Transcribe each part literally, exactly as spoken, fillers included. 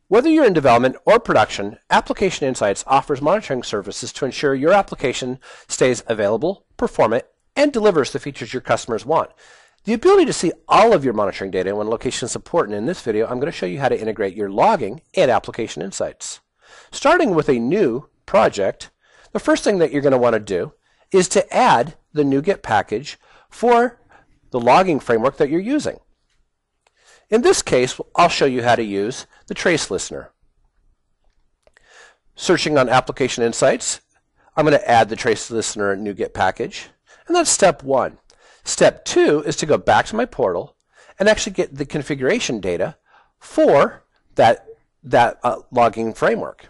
Whether you're in development or production, Application Insights offers monitoring services to ensure your application stays available, performant, and delivers the features your customers want. The ability to see all of your monitoring data in one location is important. In this video, I'm going to show you how to integrate your logging and Application Insights. Starting with a new project, the first thing that you're going to want to do is to add the NuGet package for the logging framework that you're using. In this case, I'll show you how to use the Trace Listener. Searching on Application Insights, I'm going to add the Trace Listener NuGet package, and that's step one. Step two is to go back to my portal and actually get the configuration data for that, that uh, logging framework.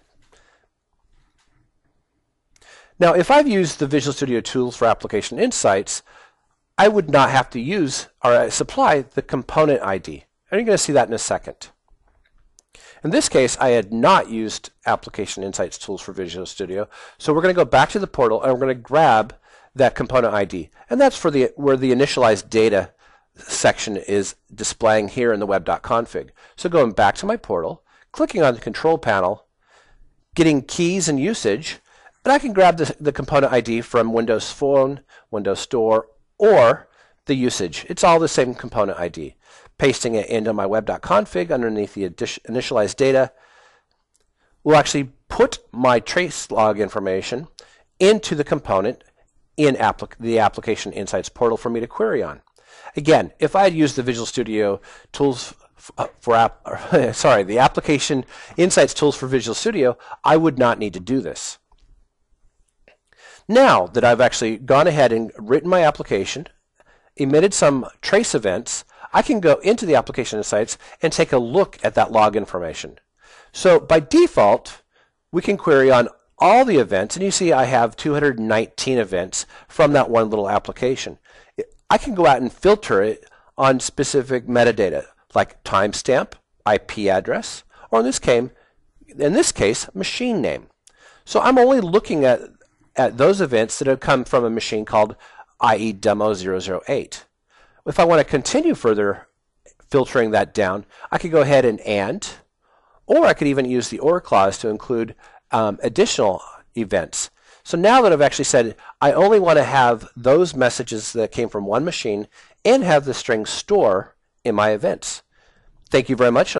Now, if I've used the Visual Studio tools for Application Insights, I would not have to use or supply the component I D. And you're going to see that in a second. In this case, I had not used Application Insights tools for Visual Studio, so we're going to go back to the portal and we're going to grab that component I D. And that's for the where the initialized data section is displaying here in the web.config. So going back to my portal, clicking on the control panel, getting keys and usage, and I can grab the, the component I D from Windows Phone, Windows Store, or the usage. It's all the same component I D. Pasting it into my web.config underneath the initialized data will actually put my trace log information into the component in applic the Application Insights portal for me to query on. Again, if I had used the Visual Studio tools for app, or, sorry, the Application Insights tools for Visual Studio, I would not need to do this. Now that I've actually gone ahead and written my application, emitted some trace events, I can go into the Application Insights and take a look at that log information. So by default, we can query on all the events, and you see I have two hundred nineteen events from that one little application. I can go out and filter it on specific metadata like timestamp, I P address, or in this case, in this case, machine name. So I'm only looking at, at those events that have come from a machine called I E demo zero zero eight. If I want to continue further filtering that down, I could go ahead and AND, or I could even use the OR clause to include um, additional events. So now that I've actually said I only want to have those messages that came from one machine and have the string store in my events. Thank you very much.